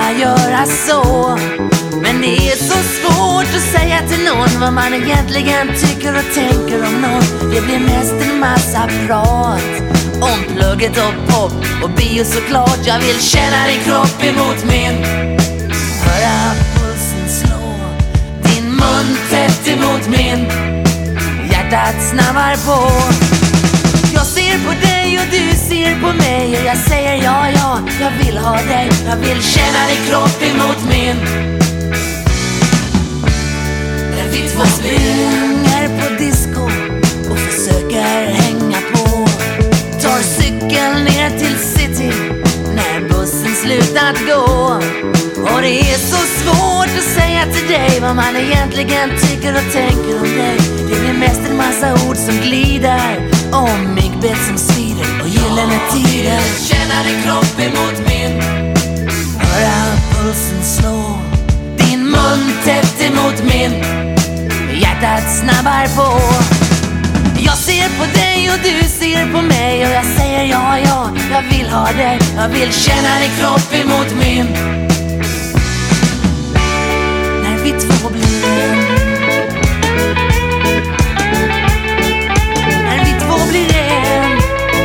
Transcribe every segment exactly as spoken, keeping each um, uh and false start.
bara göra så. Men det är så svårt att säga till någon vad man egentligen tycker och tänker om någon. Det blir mest en massa prat om plugget och pop och bio såklart. Jag vill känna din kropp emot min, höra pulsen slå, din mun tätt emot min, hjärtat snabbar på. Jag ser på dig och du ser på mig och jag säger ja, ja, jag vill ha dig. Jag vill känna din kropp emot min. När vi två springer på disco och försöker hänga på, tar cykeln ner till city när bussen slutat gå. Och det är så svårt att säga till dig vad man egentligen tycker och tänker om dig. Det blir mest en massa ord som glider om myggbett som svider och gyllene tider. Jag vill känna din kropp emot min, höra pulsen slå, din mun tätt emot min, hjärtat snabbar på. Jag ser på dig och du ser på mig och jag säger ja, ja, jag vill ha dig. Jag vill känna din kropp emot min. När vi två blir en, när vi två blir en.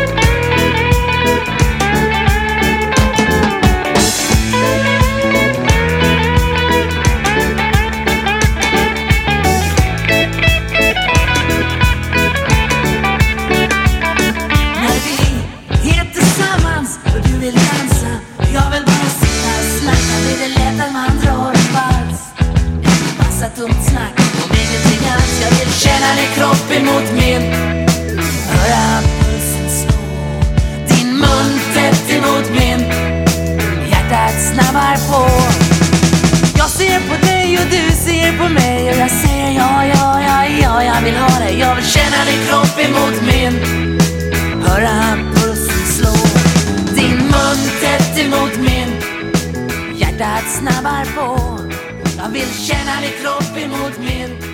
När vi är tillsammans och du vill dansa, jag vill bara sitta och snacka. Det är det lätt att man drar en vals, en massa tomt snack om ingenting alls. Jag vill känna din kropp emot min, höra pulsen slå, din mun tätt emot min, hjärtat snabbar på. Jag ser på dig och du ser på mig och jag säger ja, ja, ja, ja, jag vill ha dig. Jag vill känna din kropp emot min, höra pulsen slå, din mun tätt emot min, hjärtat snabbar på. Jag vill känna din kropp emot min.